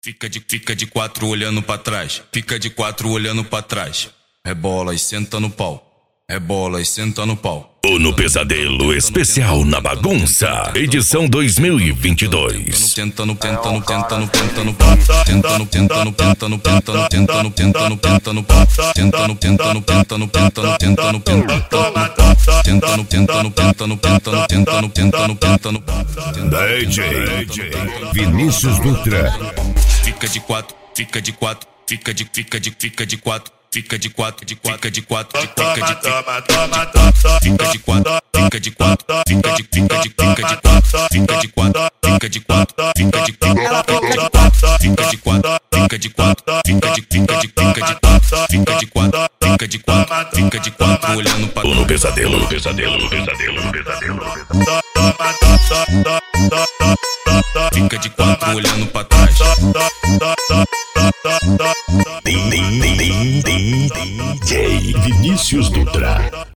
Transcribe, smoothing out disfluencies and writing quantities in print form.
Fica de quatro olhando pra trás. Fica de quatro olhando pra trás. Rebola e senta no pau. Rebola e senta no pau. O No Pesadelo Especial na Bagunça, edição 2022. Tentando pau. Tentando pau. Tentando pau. Tentando pau. DJ Vinícius Dutra. Fica de quatro. Fica de quatro. Fica de quatro. Fica de quatro, fica de quatro, fica de quatro, fica de quatro, fica de quatro, fica de quatro, fica de quatro, fica de quatro, fica de quatro, fica de quatro, fica de quatro, fica de quatro, fica de quatro, olhando para No Pesadelo, no Pesadelo, no Pesadelo, no Pesadelo. Fica de quatro olhando para trás. DJ Vinícius Dutra.